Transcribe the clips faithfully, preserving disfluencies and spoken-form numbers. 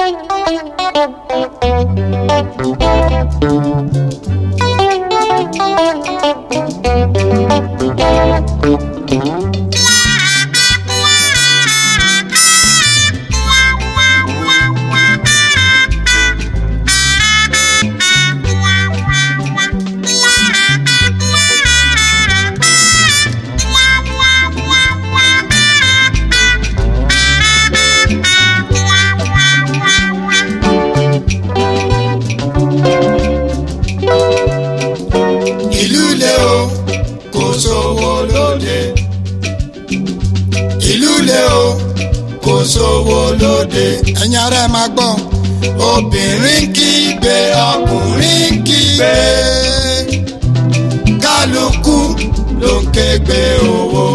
ẹ̀yin ará ẹ máa gbọ́. obìnrin kígbe ọkùnrin kígbe kálukú ló ń kégbe owó.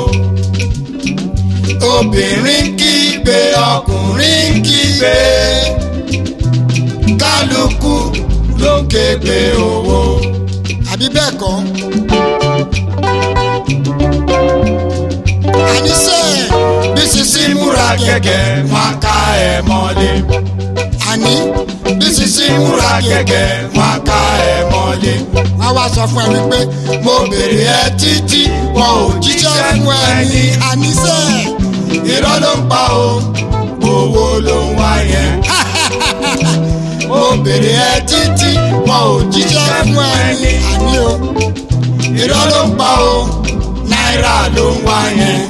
obìnrin kígbe ọkùnrin kígbe kálukú ló ń kégbe owó. àbí bẹ́ẹ̀ kọ́. àníṣe bí sisi múra gẹ́gẹ́ wọn ká ẹ mọ́lé. àní bí sisi múra gẹ́gẹ́ wọn ká ẹ mọ́lé. wọ́n wá sọ fún ẹ wípé mo bèrè ẹ títí wọn ò jíṣẹ́ fún ẹ ní. àníṣe irọ́ ló ń pa o owó ló ń wá yẹn. mo bèrè ẹ títí wọn ò jíṣẹ́ fún ẹ ní. àní o irọ́ ló ń pa o náírà ló ń wá yẹn.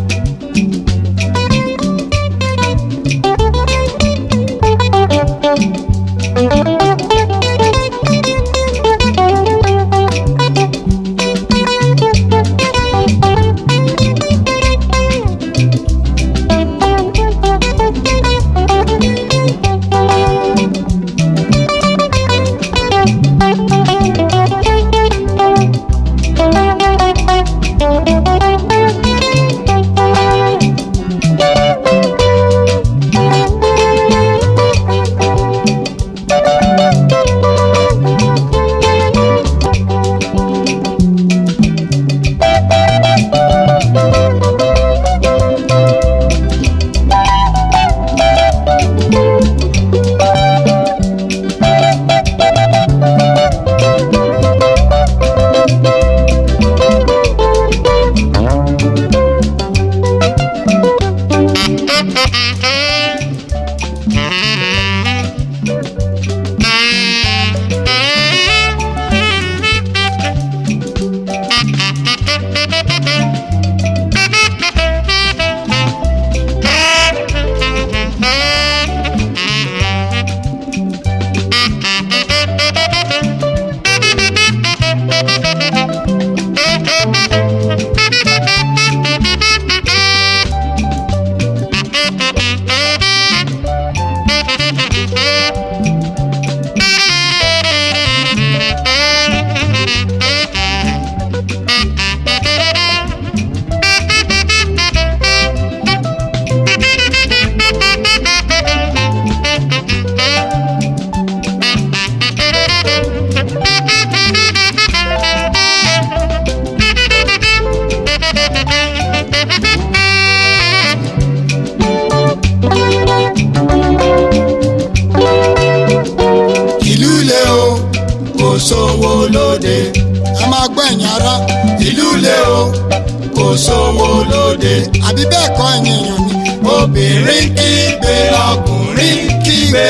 sówó lóde. ẹ máa gbọ́ ẹ̀yin ará. ìlú lé o kò sówó lóde. àbí bẹ́ẹ̀ kọ́ ẹ̀yin èèyàn mi. obìnrin kígbe ọkùnrin kígbe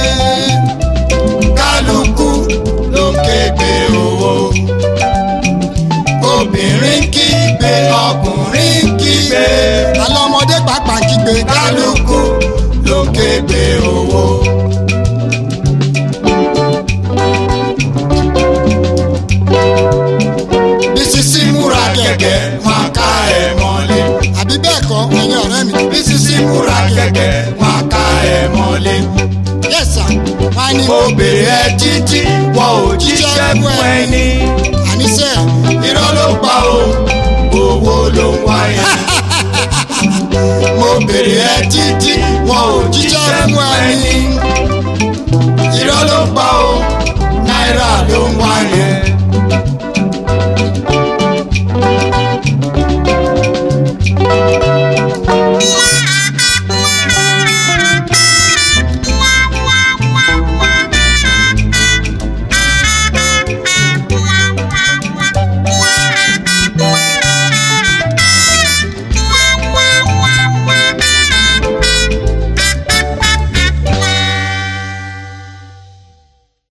kálukú ló ń kégbe owó. obìnrin kígbe ọkùnrin kígbe alọ́mọdé pàápàá kígbe kálukú ló ń kégbe owó. Bísísí múra gẹ́gẹ́ wọn ká ẹ mọ́lé. àbí bẹ́ẹ̀ kọ́ ẹ̀yin ọ̀rẹ́ mi. Bísísí múra gẹ́gẹ́ wọn ká ẹ mọ́lé. yẹ́sà wá ní. mo bèrè ẹ títí wọn ò jíṣẹ́ fún ẹ ní. àníṣe irọ́ ló pa o owó ló ń wá yẹn. mo bèrè ẹ títí wọn ò jíṣẹ́ fún ẹ